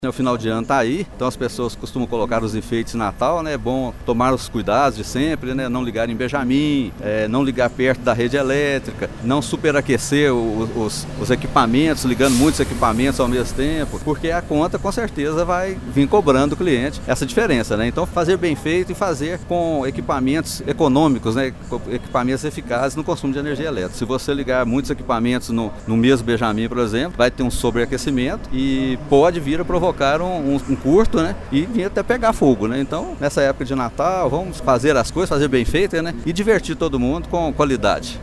O final de ano tá aí, então as pessoas costumam colocar os enfeites de Natal, né? É bom tomar os cuidados de sempre, né? Não ligar em Benjamin, não ligar perto da rede elétrica, não superaquecer os equipamentos, ligando muitos equipamentos ao mesmo tempo, porque a conta com certeza vai vir cobrando o cliente essa diferença, né? Então fazer bem feito e fazer com equipamentos econômicos, né? Equipamentos eficazes no consumo de energia elétrica. Se você ligar muitos equipamentos no mesmo Benjamin, por exemplo, vai ter um sobreaquecimento e pode vir a provocar um curto, né? E vir até pegar fogo, né? Então, nessa época de Natal, vamos fazer as coisas, fazer bem feitas, né? E divertir todo mundo com qualidade.